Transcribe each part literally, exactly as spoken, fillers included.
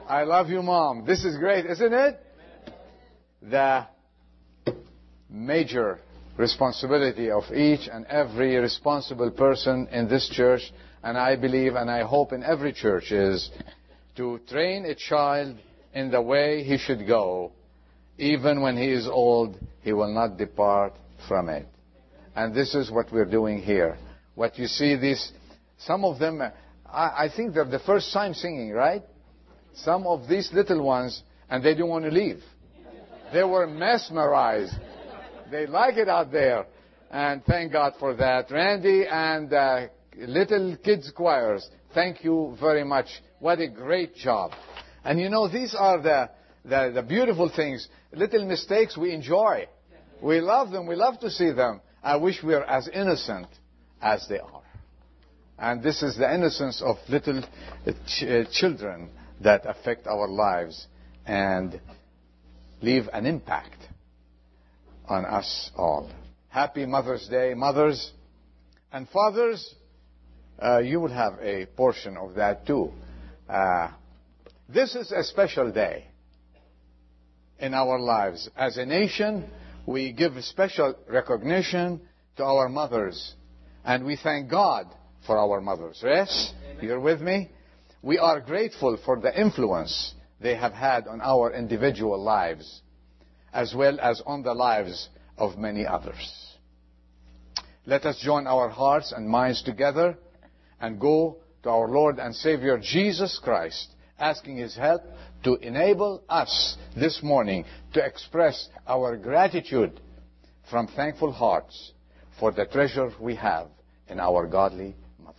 I love you, Mom. This is great, isn't it? The major responsibility of each and every responsible person in this church, and I believe and I hope in every church, is to train a child in the way he should go. Even when he is old, he will not depart from it. And this is what we're doing here. What you see, these, some of them, I, I think they're the first time singing, right? Some of these little ones, and they don't want to leave. They were mesmerized. They like it out there. And thank God for that. Randy and uh, little kids choirs, thank you very much. What a great job. And you know, these are the, the, the beautiful things. Little mistakes we enjoy. We love them. We love to see them. I wish we were as innocent as they are. And this is the innocence of little ch- children that affect our lives and leave an impact on us all. Happy Mother's Day, mothers. And fathers, uh, you will have a portion of that too. Uh, this is a special day in our lives. As a nation, we give special recognition to our mothers. And we thank God for our mothers. Yes? Amen. You're with me? We are grateful for the influence they have had on our individual lives, as well as on the lives of many others. Let us join our hearts and minds together and go to our Lord and Savior Jesus Christ, asking His help to enable us this morning to express our gratitude from thankful hearts for the treasure we have in our godly mothers.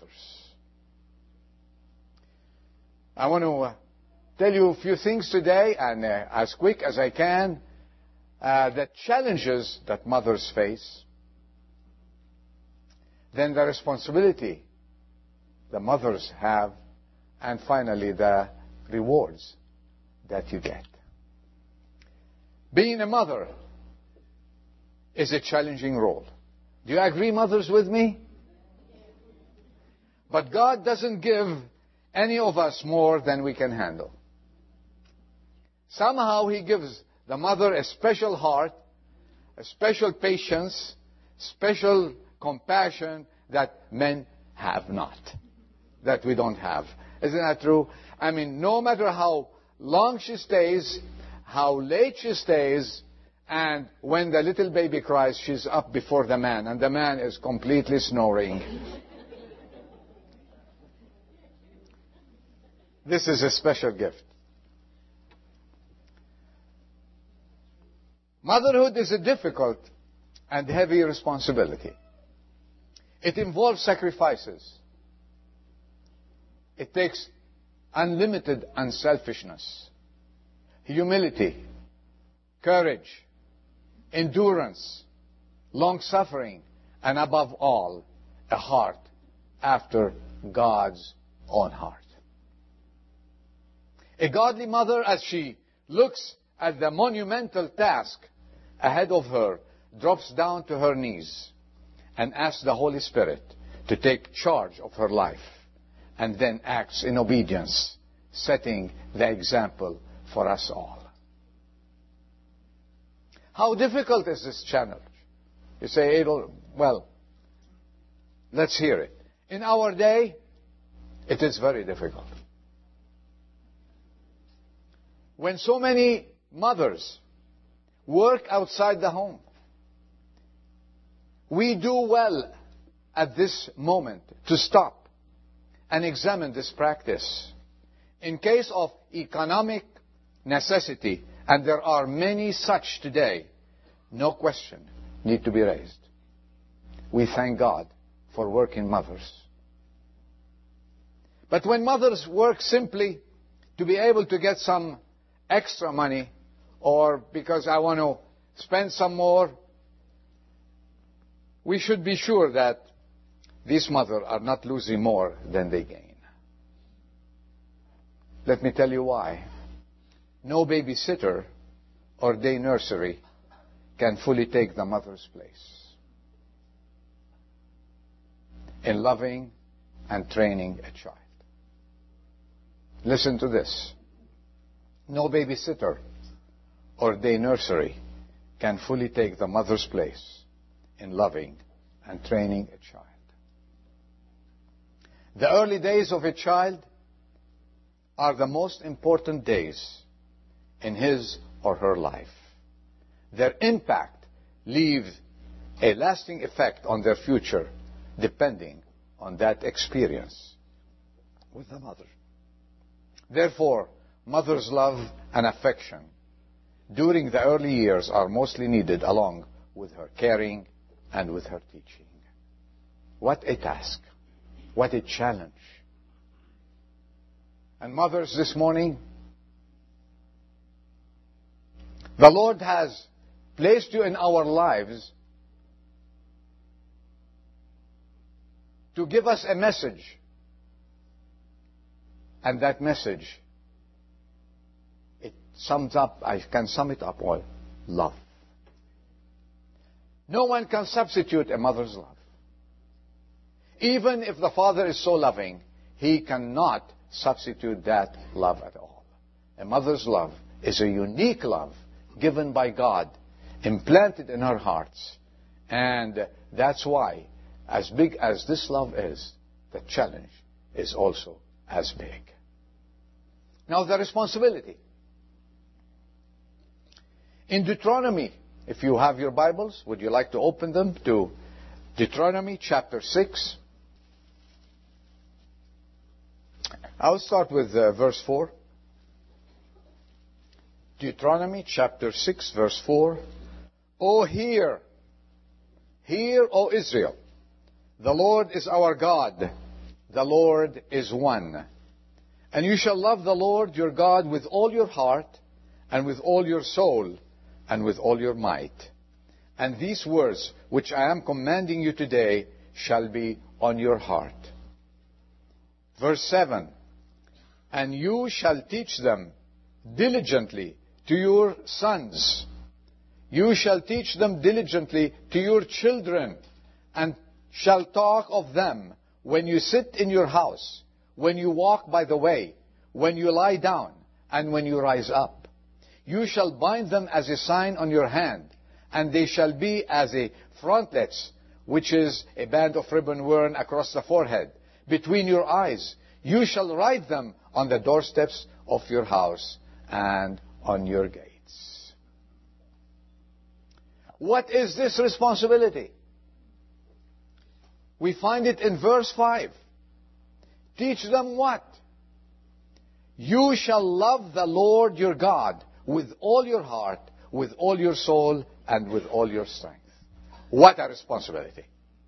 I want to uh, tell you a few things today, and uh, as quick as I can, uh, the challenges that mothers face, then the responsibility the mothers have, and finally the rewards that you get. Being a mother is a challenging role. Do you agree, mothers, with me? But God doesn't give any of us more than we can handle. Somehow He gives the mother a special heart, a special patience, special compassion that men have not, that we don't have. Isn't that true? I mean, no matter how long she stays, how late she stays, and when the little baby cries, she's up before the man, and the man is completely snoring. This is a special gift. Motherhood is a difficult and heavy responsibility. It involves sacrifices. It takes unlimited unselfishness, humility, courage, endurance, long-suffering, and above all, a heart after God's own heart. A godly mother, as she looks at the monumental task ahead of her, drops down to her knees and asks the Holy Spirit to take charge of her life, and then acts in obedience, setting the example for us all. How difficult is this challenge? You say, Adel, well, let's hear it. In our day, it is very difficult. When so many mothers work outside the home, we do well at this moment to stop and examine this practice. In case of economic necessity, and there are many such today, no question need to be raised. We thank God for working mothers. But when mothers work simply to be able to get some extra money, or because I want to spend some more, we should be sure that these mothers are not losing more than they gain. Let me tell you why. No babysitter or day nursery can fully take the mother's place in loving and training a child. Listen to this. No babysitter or day nursery can fully take the mother's place in loving and training a child. The early days of a child are the most important days in his or her life. Their impact leaves a lasting effect on their future, depending on that experience with the mother. Therefore, mother's love and affection during the early years are mostly needed, along with her caring and with her teaching. What a task. What a challenge. And mothers, this morning, the Lord has placed you in our lives to give us a message. And that message, it sums up, I can sum it up all, love. No one can substitute a mother's love. Even if the father is so loving, he cannot substitute that love at all. A mother's love is a unique love given by God, implanted in our hearts. And that's why, as big as this love is, the challenge is also as big. Now, the responsibility. In Deuteronomy, if you have your Bibles, would you like to open them to Deuteronomy chapter six? I'll start with uh, verse four. Deuteronomy chapter six, verse four. O hear, hear, O Israel, the Lord is our God, the Lord is one. And you shall love the Lord your God with all your heart, and with all your soul, and with all your might. And these words which I am commanding you today shall be on your heart. Verse seven. And you shall teach them diligently to your sons. You shall teach them diligently to your children, and shall talk of them when you sit in your house, when you walk by the way, when you lie down, and when you rise up. You shall bind them as a sign on your hand, and they shall be as a frontlets, which is a band of ribbon worn across the forehead, between your eyes. You shall write them on the doorsteps of your house and on your gates. What is this responsibility? We find it in verse five. Teach them what? You shall love the Lord your God with all your heart, with all your soul, and with all your strength. What a responsibility.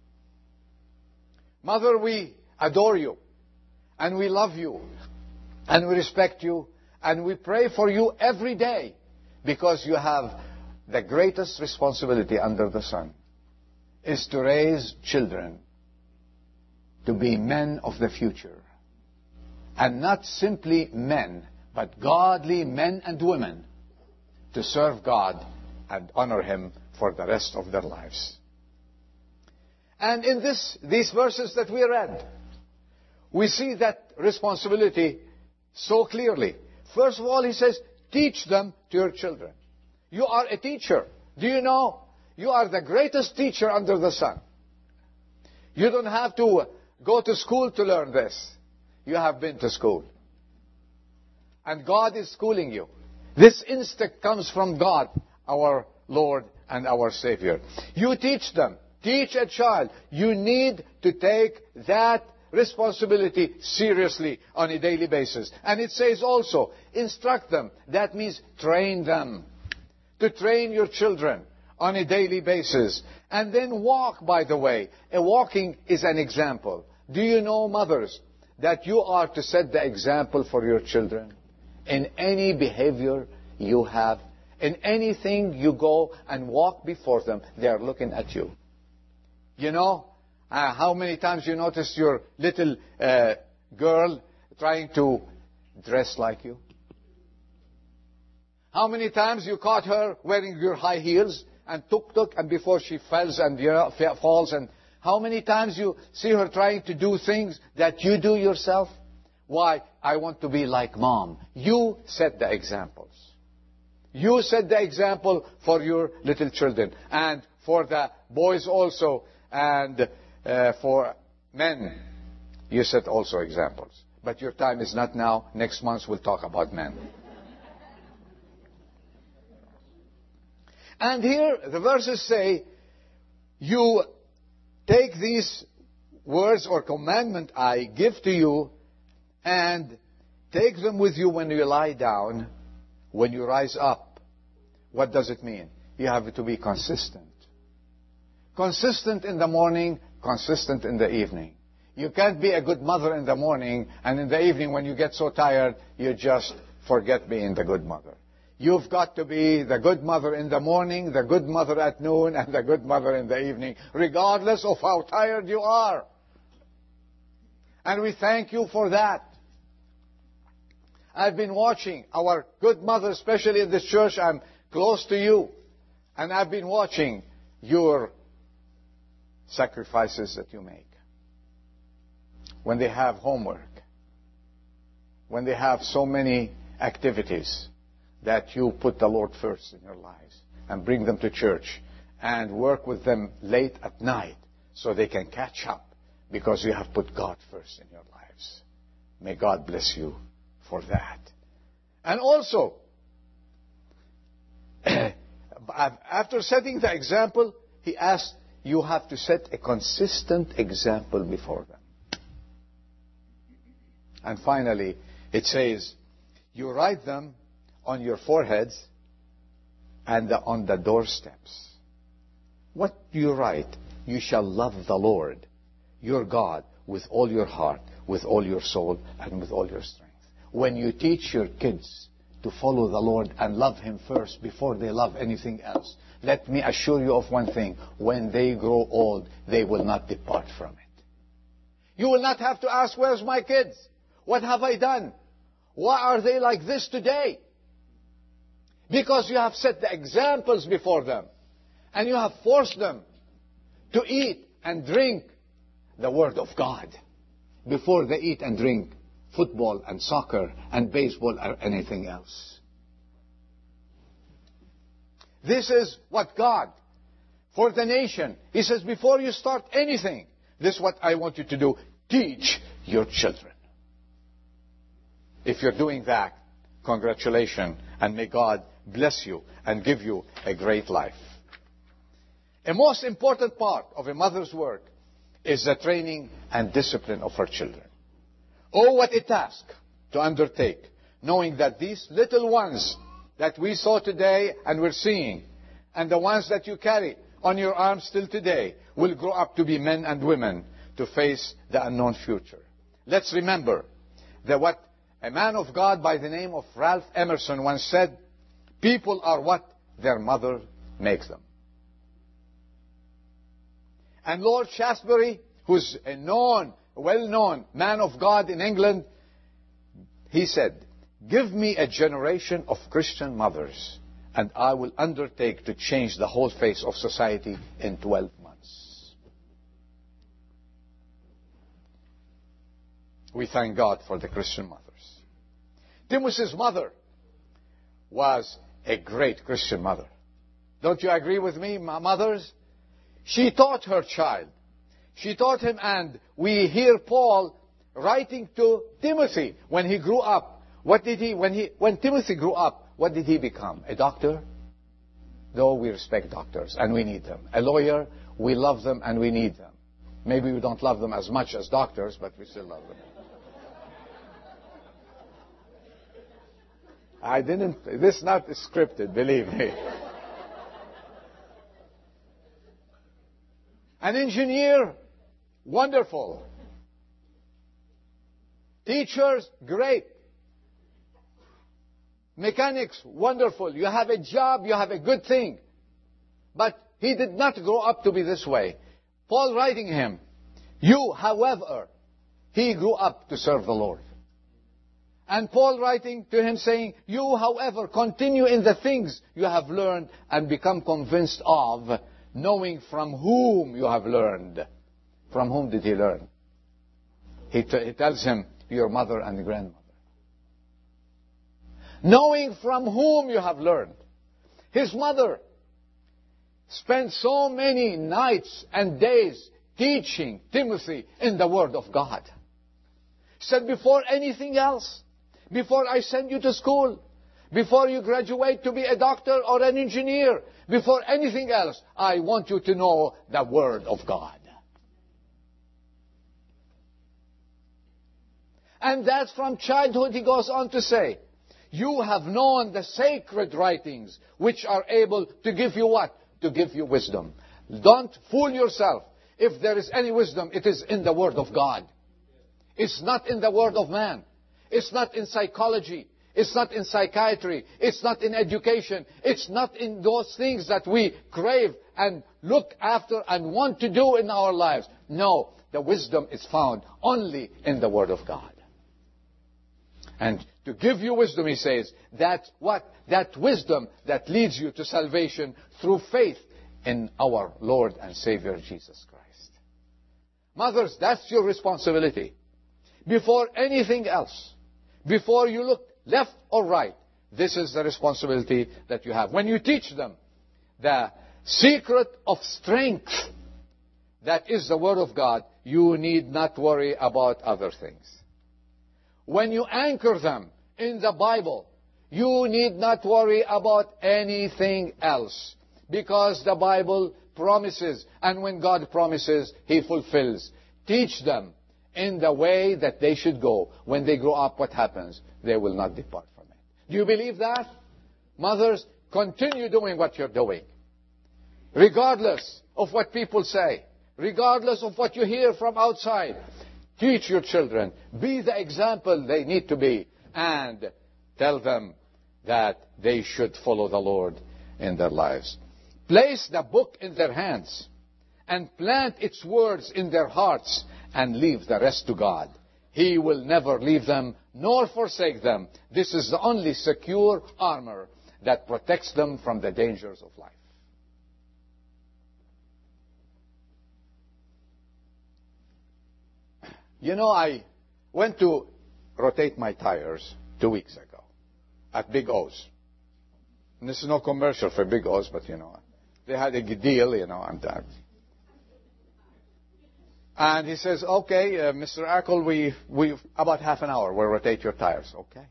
Mother, we adore you, and we love you, and we respect you, and we pray for you every day, because you have the greatest responsibility under the sun, is to raise children to be men of the future. And not simply men, but godly men and women to serve God and honor Him for the rest of their lives. And in this, these verses that we read, we see that responsibility so clearly. First of all, he says, teach them to your children. You are a teacher. Do you know? You are the greatest teacher under the sun. You don't have to go to school to learn this. You have been to school. And God is schooling you. This instinct comes from God, our Lord and our Savior. You teach them. Teach a child. You need to take that responsibility seriously on a daily basis. And it says also, instruct them. That means train them. To train your children on a daily basis. And then walk, by the way. A walking is an example. Do you know, mothers, that you are to set the example for your children? In any behavior you have, in anything you go and walk before them, they are looking at you. You know, uh, how many times you notice your little uh, girl trying to dress like you? How many times you caught her wearing your high heels and tuk-tuk, and before she falls and you know, falls, and how many times you see her trying to do things that you do yourself? Why? I want to be like mom. You set the examples. You set the example for your little children and for the boys also, and uh, for men. You set also examples. But your time is not now. Next month we'll talk about men. And here the verses say, you take these words or commandment I give to you and take them with you when you lie down, when you rise up. What does it mean? You have to be consistent. Consistent in the morning, consistent in the evening. You can't be a good mother in the morning, and in the evening when you get so tired, you just forget being the good mother. You've got to be the good mother in the morning, the good mother at noon, and the good mother in the evening, regardless of how tired you are. And we thank you for that. I've been watching our good mother, especially in this church. I'm close to you. And I've been watching your sacrifices that you make. When they have homework. When they have so many activities that you put the Lord first in your lives and bring them to church and work with them late at night so they can catch up because you have put God first in your lives. May God bless you for that. And also, after setting the example, he asked, you have to set a consistent example before them. And finally, it says, you write them on your foreheads and on the doorsteps. What do you write? You shall love the Lord, your God, with all your heart, with all your soul, and with all your strength. When you teach your kids to follow the Lord and love Him first before they love anything else, let me assure you of one thing. When they grow old, they will not depart from it. You will not have to ask, where's my kids? What have I done? Why are they like this today? Because you have set the examples before them. And you have forced them to eat and drink the Word of God before they eat and drink football and soccer and baseball or anything else. This is what God, for the nation, He says, before you start anything, this is what I want you to do. Teach your children. If you're doing that, congratulations, and may God bless you and give you a great life. A most important part of a mother's work is the training and discipline of her children. Oh, what a task to undertake, knowing that these little ones that we saw today and we're seeing, and the ones that you carry on your arms still today, will grow up to be men and women to face the unknown future. Let's remember that what a man of God by the name of Ralph Emerson once said, people are what their mother makes them. And Lord Shaftesbury, who's a known, well-known man of God in England, he said, give me a generation of Christian mothers, and I will undertake to change the whole face of society in twelve months. We thank God for the Christian mothers. Timothy's mother was a great Christian mother. Don't you agree with me, my mothers? She taught her child. She taught him, and we hear Paul writing to Timothy when he grew up. What did he, when he, when Timothy grew up, what did he become? A doctor? Though we respect doctors, and we need them. A lawyer, we love them, and we need them. Maybe we don't love them as much as doctors, but we still love them. I didn't, this is not scripted, believe me. An engineer, wonderful. Teachers, great. Mechanics, wonderful. You have a job, you have a good thing. But he did not grow up to be this way. Paul writing him, you, however, he grew up to serve the Lord. And Paul writing to him saying, you, however, continue in the things you have learned and become convinced of, knowing from whom you have learned. From whom did he learn? He, t- he tells him, your mother and grandmother. Knowing from whom you have learned. His mother spent so many nights and days teaching Timothy in the Word of God. He said, before anything else, before I send you to school, before you graduate to be a doctor or an engineer, before anything else, I want you to know the Word of God. And that's from childhood, he goes on to say, you have known the sacred writings, which are able to give you what? To give you wisdom. Don't fool yourself. If there is any wisdom, it is in the Word of God. It's not in the Word of man. It's not in psychology. It's not in psychiatry. It's not in education. It's not in those things that we crave and look after and want to do in our lives. No, the wisdom is found only in the Word of God. And to give you wisdom, he says, that what? That wisdom that leads you to salvation through faith in our Lord and Savior Jesus Christ. Mothers, that's your responsibility. Before anything else, before you look left or right, this is the responsibility that you have. When you teach them the secret of strength, that is the Word of God, you need not worry about other things. When you anchor them in the Bible, you need not worry about anything else. Because the Bible promises, and when God promises, He fulfills. Teach them in the way that they should go. When they grow up, what happens? They will not depart from it. Do you believe that? Mothers, continue doing what you're doing. Regardless of what people say. Regardless of what you hear from outside. Teach your children. Be the example they need to be. And tell them that they should follow the Lord in their lives. Place the book in their hands and plant its words in their hearts and leave the rest to God. He will never leave them nor forsake them. This is the only secure armor that protects them from the dangers of life. You know, I went to rotate my tires two weeks ago at Big O's. And this is no commercial for Big O's, but you know, they had a deal, you know, and that. And he says, okay, uh, Mister Ackle, we, we, about half an hour, we'll rotate your tires. Okay.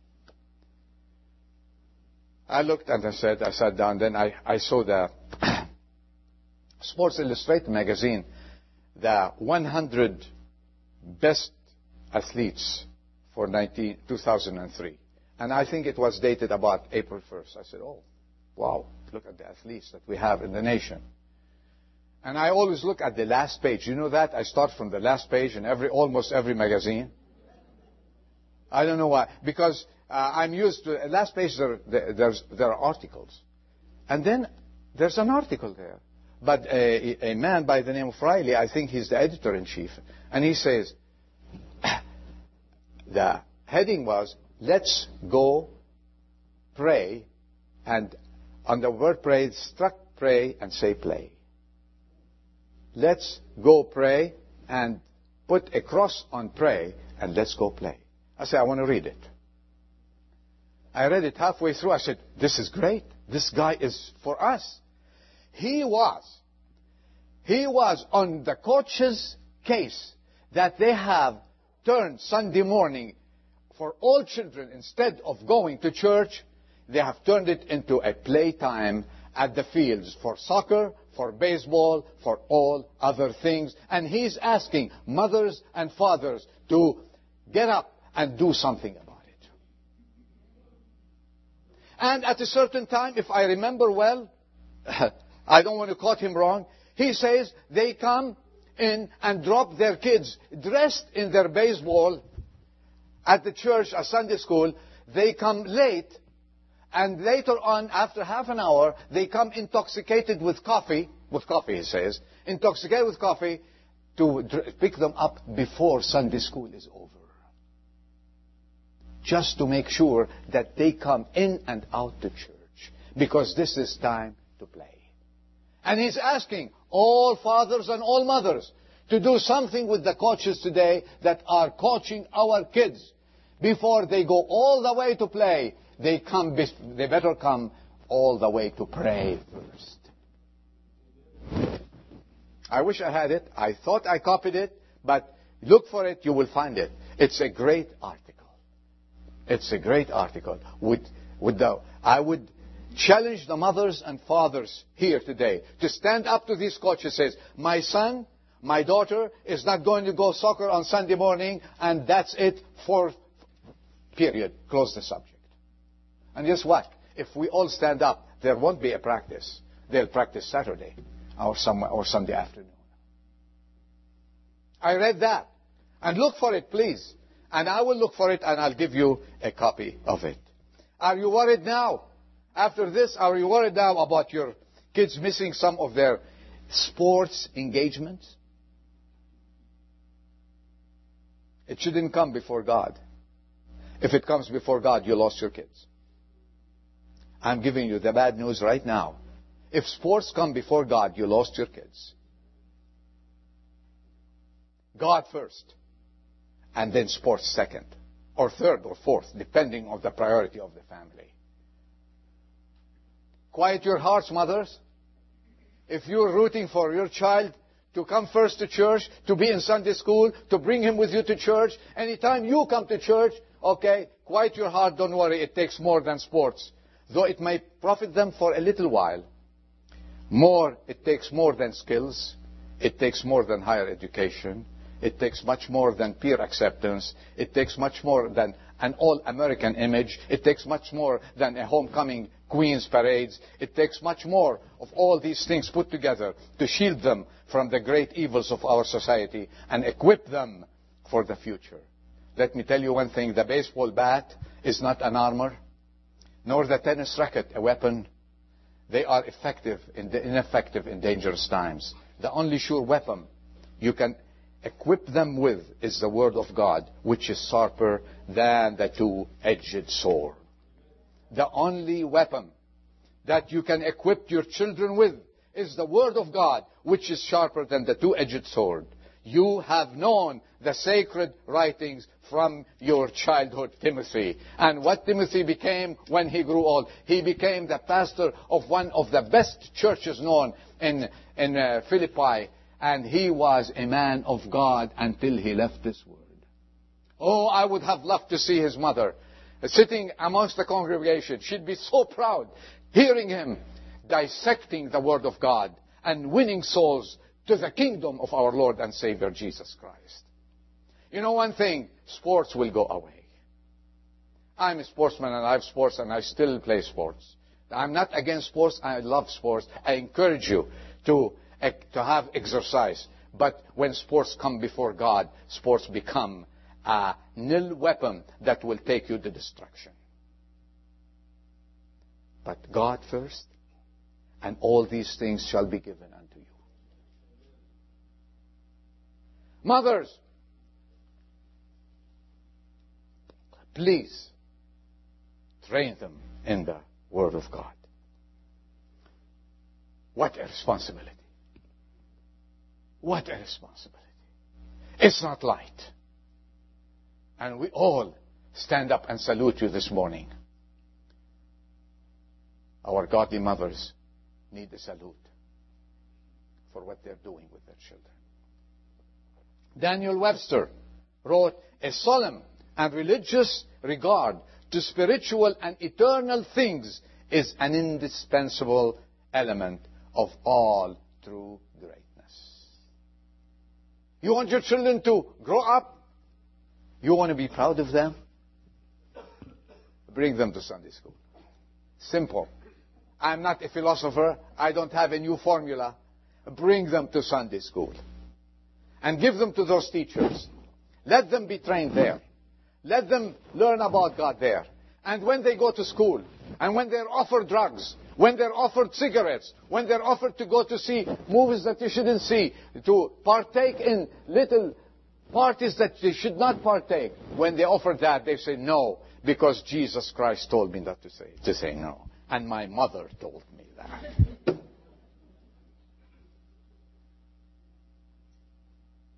I looked and I said, I sat down, then I, I saw the Sports Illustrated magazine, the one hundred best athletes for two thousand three. And I think it was dated about April first. I said, oh, wow, look at the athletes that we have in the nation. And I always look at the last page. You know that? I start from the last page in every, almost every magazine. I don't know why. Because uh, I'm used to, last page there, there's, there are articles. And then there's an article there. But a, a man by the name of Riley, I think he's the editor-in-chief, and he says, the heading was, let's go pray, and on the word pray, struck pray and say play. Let's go pray and put a cross on pray and let's go play. I said, I want to read it. I read it halfway through. I said, this is great. This guy is for us. He was. He was on the coach's case that they have turned Sunday morning for all children, instead of going to church, they have turned it into a playtime at the fields for soccer, for baseball, for all other things. And he's asking mothers and fathers to get up and do something about it. And at a certain time, if I remember well, I don't want to quote him wrong, he says they come in and drop their kids dressed in their baseball at the church, a Sunday school. They come late, and later on, after half an hour, they come intoxicated with coffee, with coffee he says, intoxicated with coffee to pick them up before Sunday school is over. Just to make sure that they come in and out to church, because this is time to play. And he's asking all fathers and all mothers to do something with the coaches today that are coaching our kids. Before they go all the way to play, they come. They better come all the way to pray first. I wish I had it. I thought I copied it, but look for it. You will find it. It's a great article. It's a great article. With, with the, I would challenge the mothers and fathers here today to stand up to these coaches. Says, my son, my daughter is not going to go soccer on Sunday morning, and that's it for period. Close the subject. And guess what? If we all stand up, there won't be a practice. They'll practice Saturday or some or Sunday afternoon. I read that. And look for it, please. And I will look for it, and I'll give you a copy of it. Are you worried now? After this, are you worried now about your kids missing some of their sports engagements? It shouldn't come before God. If it comes before God, you lost your kids. I'm giving you the bad news right now. If sports come before God, you lost your kids. God first, and then sports second, or third, or fourth, depending on the priority of the family. Quiet your hearts, mothers. If you're rooting for your child to come first to church, to be in Sunday school, to bring him with you to church, anytime you come to church, okay, quiet your heart, don't worry, it takes more than sports. Though it may profit them for a little while, more, it takes more than skills, it takes more than higher education, it takes much more than peer acceptance, it takes much more than an all-American image, it takes much more than a homecoming Queen's parades, it takes much more of all these things put together to shield them from the great evils of our society and equip them for the future. Let me tell you one thing, the baseball bat is not an armor, nor the tennis racket a weapon. They are effective in the ineffective in dangerous times. The only sure weapon you can equip them with is the Word of God, which is sharper than the two-edged sword. The only weapon that you can equip your children with is the Word of God, which is sharper than the two-edged sword. You have known the sacred writings from your childhood, Timothy. And what Timothy became when he grew old, he became the pastor of one of the best churches known in, in uh, Philippi. And he was a man of God until he left this world. Oh, I would have loved to see his mother sitting amongst the congregation. She'd be so proud hearing him dissecting the Word of God and winning souls to the kingdom of our Lord and Savior Jesus Christ. You know one thing, sports will go away. I'm a sportsman and I have sports and I still play sports. I'm not against sports, I love sports. I encourage you to, to have exercise. But when sports come before God, sports become a nil weapon that will take you to destruction. But God first, and all these things shall be given unto you. Mothers, please train them in the Word of God. What a responsibility. What a responsibility. It's not light. And we all stand up and salute you this morning. Our godly mothers need a salute for what they're doing with their children. Daniel Webster wrote, a solemn and religious regard to spiritual and eternal things is an indispensable element of all true greatness. You want your children to grow up? You want to be proud of them? Bring them to Sunday school. Simple. I'm not a philosopher. I don't have a new formula. Bring them to Sunday school. And give them to those teachers. Let them be trained there. Let them learn about God there. And when they go to school, and when they're offered drugs, when they're offered cigarettes, when they're offered to go to see movies that you shouldn't see, to partake in little parties that they should not partake, when they offer that, they say no, because Jesus Christ told me not to say, to say no. And my mother told me that.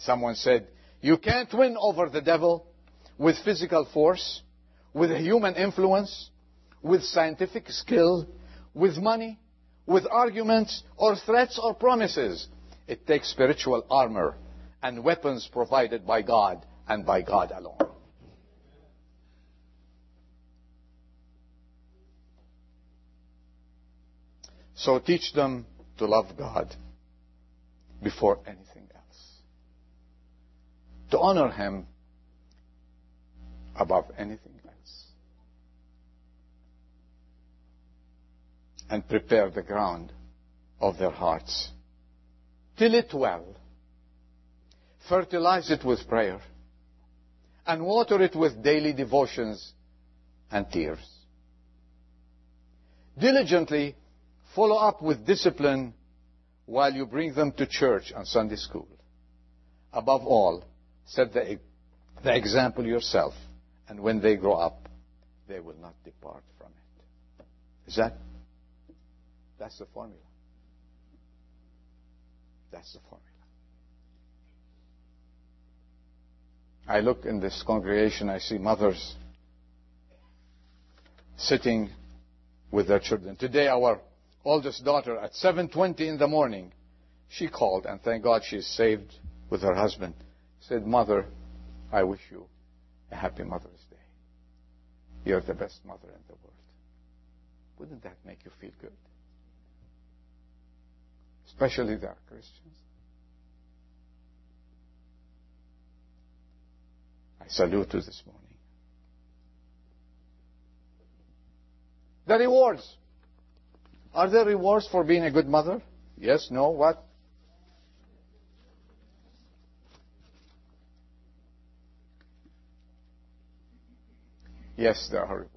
Someone said, you can't win over the devil with physical force, with human influence, with scientific skill, with money, with arguments or threats or promises. It takes spiritual armor and weapons provided by God and by God alone. So teach them to love God before anything else. To honor Him above anything else. And prepare the ground of their hearts. Till it well. Fertilize it with prayer. And water it with daily devotions and tears. Diligently follow up with discipline while you bring them to church and Sunday school. Above all, set the, the example yourself, and when they grow up, they will not depart from it. Is that? That's the formula. That's the formula. I look in this congregation, I see mothers sitting with their children. Today, our oldest daughter, at seven twenty in the morning, she called, and thank God she's saved with her husband. Said, Mother, I wish you a happy Mother's Day. You're the best mother in the world. Wouldn't that make you feel good? Especially the Christians. I salute you this morning. The rewards. Are there rewards for being a good mother? Yes, no, what? Yes, there are rewards.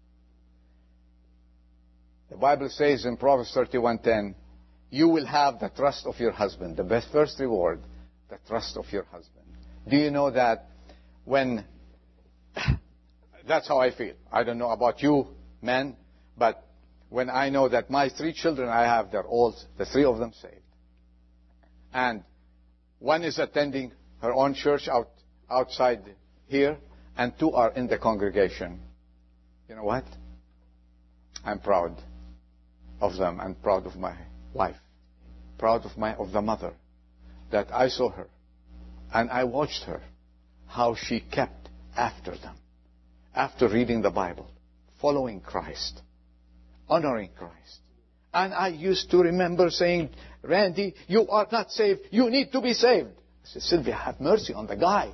The Bible says in Proverbs thirty-one ten, you will have the trust of your husband. The best first reward, the trust of your husband. Do you know that when, that's how I feel. I don't know about you, men, but when I know that my three children I have, they're all, the three of them saved. And one is attending her own church out, outside here, and two are in the congregation. You know what? I'm proud of them and proud of my wife. Proud of my, of the mother, that I saw her and I watched her, how she kept after them. After reading the Bible, following Christ, honoring Christ. And I used to remember saying, Randy, you are not saved. You need to be saved. I said, Sylvia, have mercy on the guy.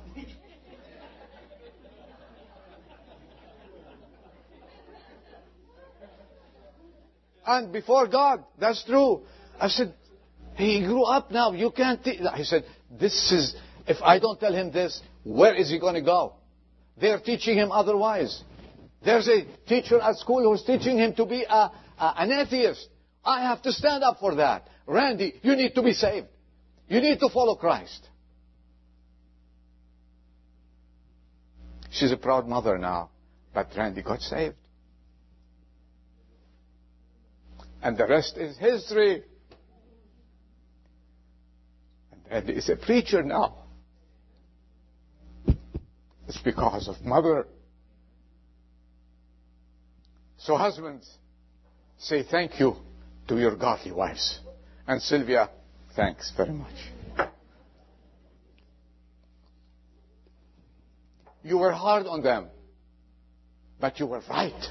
And before God, that's true. I said, he grew up now. You can't. Te-. He said, this is, if I don't tell him this, where is he going to go? They're teaching him otherwise. There's a teacher at school who's teaching him to be a, a, an atheist. I have to stand up for that. Randy, you need to be saved. You need to follow Christ. She's a proud mother now, but Randy got saved. And the rest is history. And Randy is a preacher now. It's because of mother. So husbands, say thank you to your godly wives. And Sylvia, thanks very much. You were hard on them, but you were right.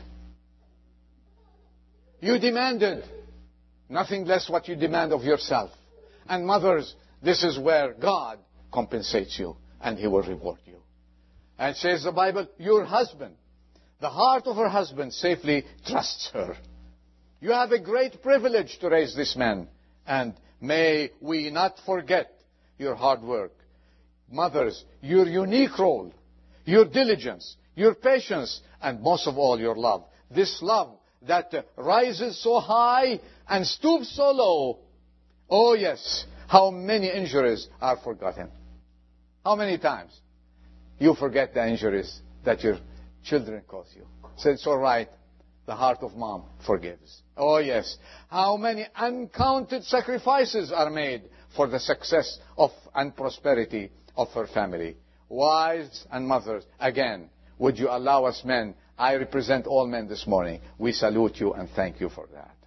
You demanded nothing less what you demand of yourself. And mothers, this is where God compensates you, and He will reward you. And says the Bible, your husband, the heart of her husband safely trusts her. You have a great privilege to raise this man. And may we not forget your hard work. Mothers, your unique role, your diligence, your patience, and most of all, your love. This love that rises so high and stoops so low. Oh yes, how many injuries are forgotten. How many times you forget the injuries that your children cause you. So it's all right. The heart of mom forgives. Oh yes. How many uncounted sacrifices are made for the success of and prosperity of her family. Wives and mothers, again, would you allow us men, I represent all men this morning, we salute you and thank you for that.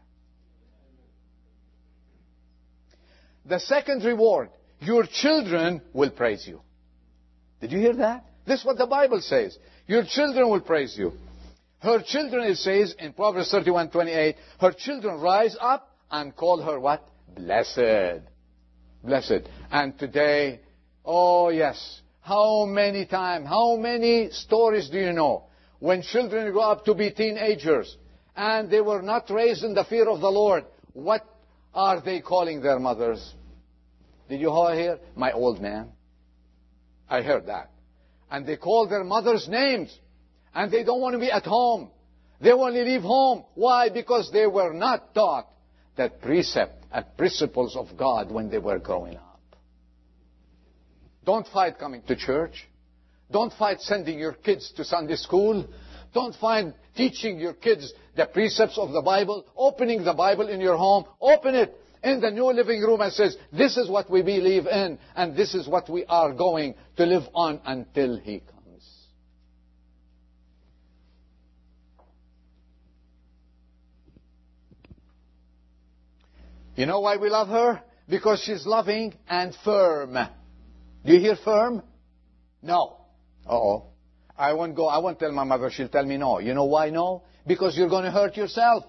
The second reward, your children will praise you. Did you hear that? This is what the Bible says. Your children will praise you. Her children, it says in Proverbs thirty-one twenty-eight, her children rise up and call her what? Blessed. Blessed. And today, oh yes, how many times, how many stories do you know when children grow up to be teenagers and they were not raised in the fear of the Lord? What are they calling their mothers? Did you hear? My old man. I heard that. And they call their mothers names. And they don't want to be at home. They want to leave home. Why? Because they were not taught that precept and principles of God when they were growing up. Don't fight coming to church. Don't fight sending your kids to Sunday school. Don't fight teaching your kids the precepts of the Bible. Opening the Bible in your home. Open it in the new living room and says, this is what we believe in, and this is what we are going to live on until He comes. You know why we love her? Because she's loving and firm. Do you hear firm? No. Uh-oh. I won't go, I won't tell my mother, she'll tell me no. You know why no? Because you're going to hurt yourself.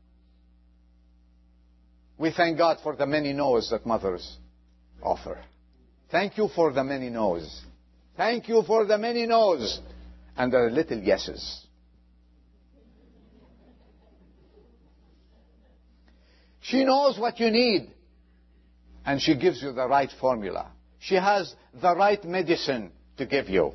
We thank God for the many no's that mothers offer. Thank you for the many no's. Thank you for the many no's. And the little yeses. She knows what you need. And she gives you the right formula. She has the right medicine to give you.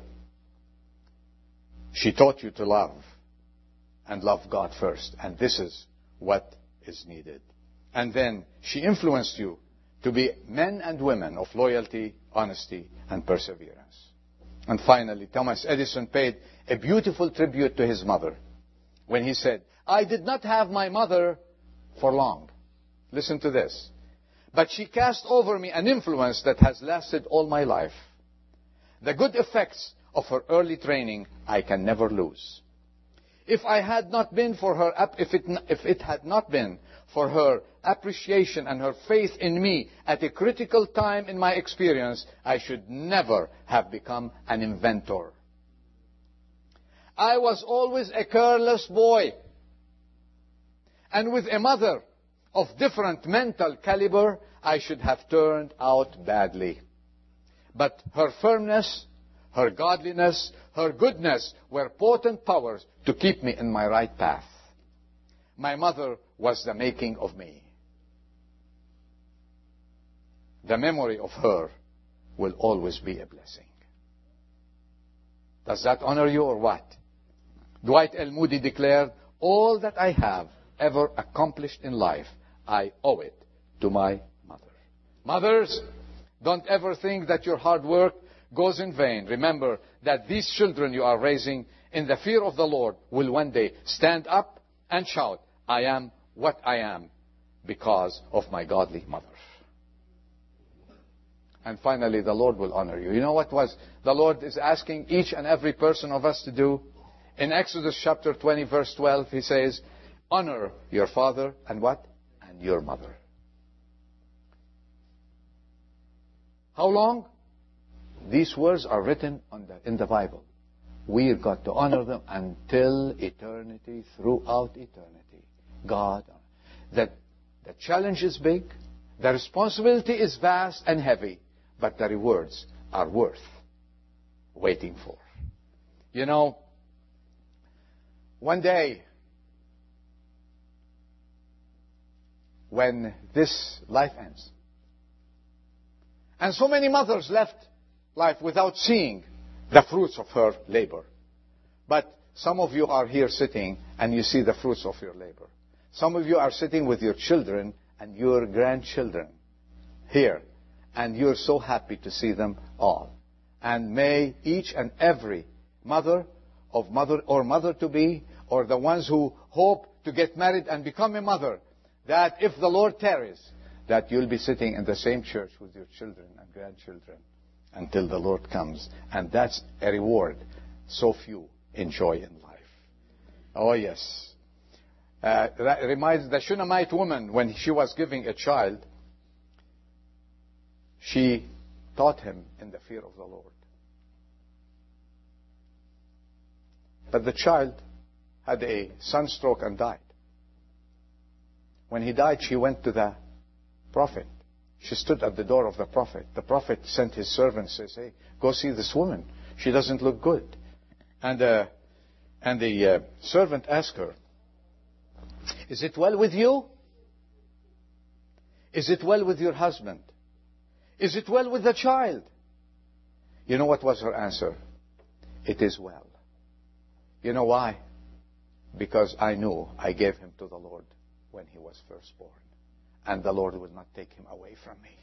She taught you to love. And love God first. And this is what is needed. And then she influenced you to be men and women of loyalty, honesty, and perseverance. And finally, Thomas Edison paid a beautiful tribute to his mother when he said, I did not have my mother for long. Listen to this. But she cast over me an influence that has lasted all my life. The good effects of her early training I can never lose. If I had not been for her, if it, if it had not been for her appreciation and her faith in me at a critical time in my experience, I should never have become an inventor. I was always a careless boy. And with a mother of different mental caliber, I should have turned out badly. But her firmness, her godliness, her goodness were potent powers to keep me in my right path. My mother was the making of me. The memory of her will always be a blessing. Does that honor you or what? Dwight L. Moody declared, all that I have ever accomplished in life, I owe it to my mother. Mothers, don't ever think that your hard work goes in vain. Remember that these children you are raising in the fear of the Lord will one day stand up and shout, I am what I am because of my godly mother. And finally, the Lord will honor you. You know what was the Lord is asking each and every person of us to do? In Exodus chapter twenty, verse twelve, He says, honor your father and what? And your mother. How long? These words are written on the, in the Bible. We've got to honor them until eternity, throughout eternity. God. That the challenge is big. The responsibility is vast and heavy. But the rewards are worth waiting for. You know, one day, when this life ends, and so many mothers left life without seeing the fruits of her labor. But some of you are here sitting and you see the fruits of your labor. Some of you are sitting with your children and your grandchildren here. And you're so happy to see them all. And may each and every mother of mother or mother-to-be, or the ones who hope to get married and become a mother, that if the Lord tarries, that you'll be sitting in the same church with your children and grandchildren until the Lord comes. And that's a reward so few enjoy in life. Oh, yes. Uh, that reminds the Shunammite woman, when she was giving a child, she taught him in the fear of the Lord. But the child had a sunstroke and died. When he died, she went to the prophet. She stood at the door of the prophet. The prophet sent his servant, says, hey, go see this woman. She doesn't look good. And, uh, and the uh, servant asked her, is it well with you? Is it well with your husband? Is it well with the child? You know what was her answer? It is well. You know why? Because I knew I gave him to the Lord when he was first born. And the Lord will not take him away from me.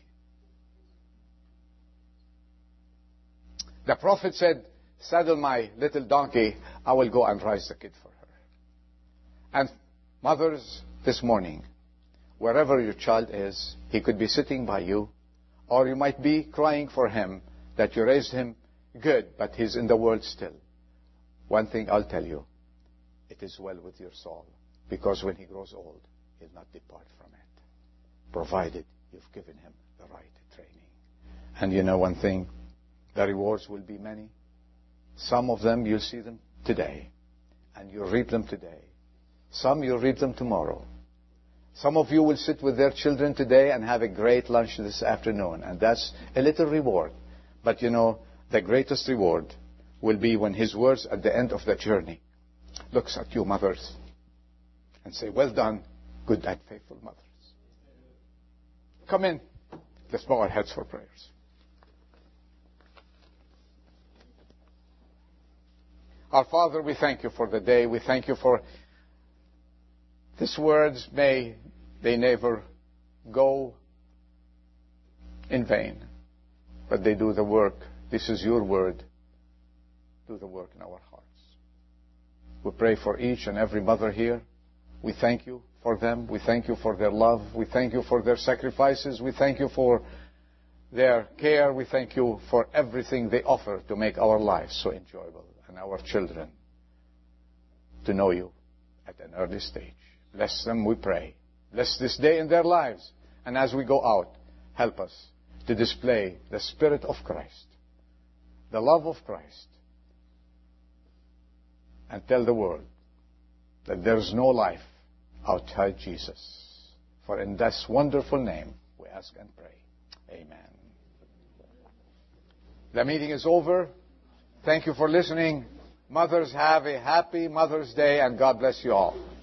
The prophet said, saddle my little donkey, I will go and raise the kid for her. And mothers, this morning, wherever your child is, he could be sitting by you, or you might be crying for him that you raised him good, but he's in the world still. One thing I'll tell you, it is well with your soul, because when he grows old, he'll not depart from it, provided you've given him the right training. And you know one thing, the rewards will be many. Some of them you'll see them today, and you'll reap them today. Some you'll reap them tomorrow. Some of you will sit with their children today and have a great lunch this afternoon, and that's a little reward. But you know, the greatest reward will be when his words at the end of the journey looks at you, mothers, and say, well done, good and faithful mothers. Come in. Let's bow our heads for prayers. Our Father, we thank you for the day. We thank you for these words. May they never go in vain, but they do the work. This is your word. Do the work in our hearts. We pray for each and every mother here. We thank you for them. We thank you for their love. We thank you for their sacrifices. We thank you for their care. We thank you for everything they offer to make our lives so enjoyable and our children to know you at an early stage. Bless them, we pray. Bless this day in their lives. And as we go out, help us to display the Spirit of Christ, the love of Christ, and tell the world that there is no life outside Jesus. For in this wonderful name we ask and pray. Amen. The meeting is over. Thank you for listening. Mothers, have a happy Mother's Day, and God bless you all.